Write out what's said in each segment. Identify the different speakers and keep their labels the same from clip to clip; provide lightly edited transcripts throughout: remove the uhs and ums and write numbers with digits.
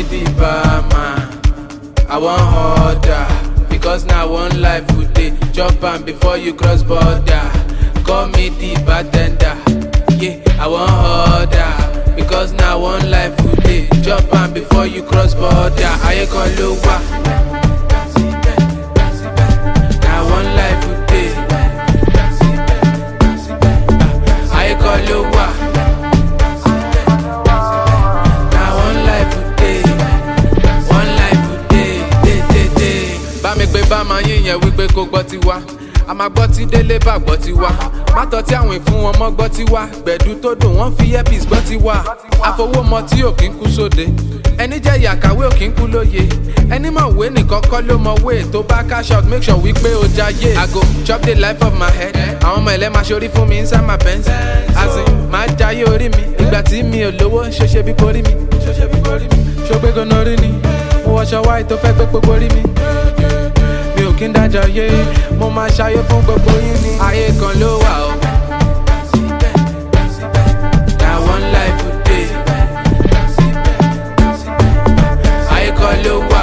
Speaker 1: the barman. I want order, because now one life would day. Chop am before you cross border. Call me the bartender. Yeah, I want order, because now one life would day. Chop am before you cross border. I call lower. Now one life would day. I call lower. Now one life would day. One life would day. Bá mi pé bá máa yín yẹn wípé kó gbọ́ ti wá. A máa gbọ́ tí délé bá gbọ́ ti wá. Má tọ́ tí àwọn ìfún wọn mọ́ gbọ́ ti wá. Gbẹ̀dú tó dùn wọ́n fi earpiece gbọ́ ti wá. Àfọwọ́mọ tí ò kí ń kú sóde. Ẹni jẹ́ ìyàkàwé ò kí ń kú lóye. Ẹni mọ̀ wé nìkan kọ́ ló mọ wé. Tó bá cash out make sure wípé o jayé. I go chop the life of my head. Àwọn ọmọ ẹ̀lẹ́ máa ṣorí fún mi inside my Benz. As in máa jayé orí mi. Ìgbà tí mi ò lówó ṣoṣe bí borí mi. Ṣó gbé gan-an rí ni. Mo wọṣọ wáyé tó fẹ́ gbé gbogbo rí mi. Mi ò kí ń dájọ́ yé, mo máa ṣayé fún gbogbo yín ni. Ayé kan ló wà o. Na one life would day. Ayé kan ló wà.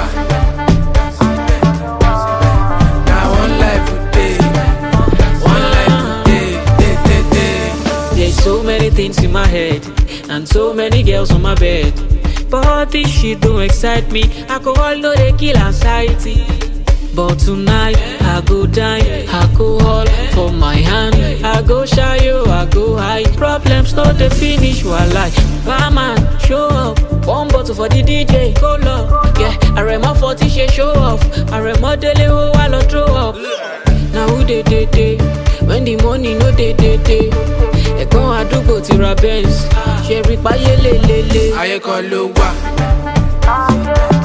Speaker 1: Na one life would day. One life would day.
Speaker 2: There's so many things in my head and so many girls on my bed. But all this shit don't excite me. Alcohol no dey kill anxiety. But tonight, I go dine, alcohol for my hand. I go shy, I go high. Problems not the finish, walai. Barman, show up. One bottle for the DJ, go low. Yeah, I remember 40 she show off. I remember daily who I throw up. Now who they when the money no they. Ẹ̀gbọ́n àdúgbò ti ra Benz. Ṣé rí páyé lélele.
Speaker 1: Ayé kan ló wà.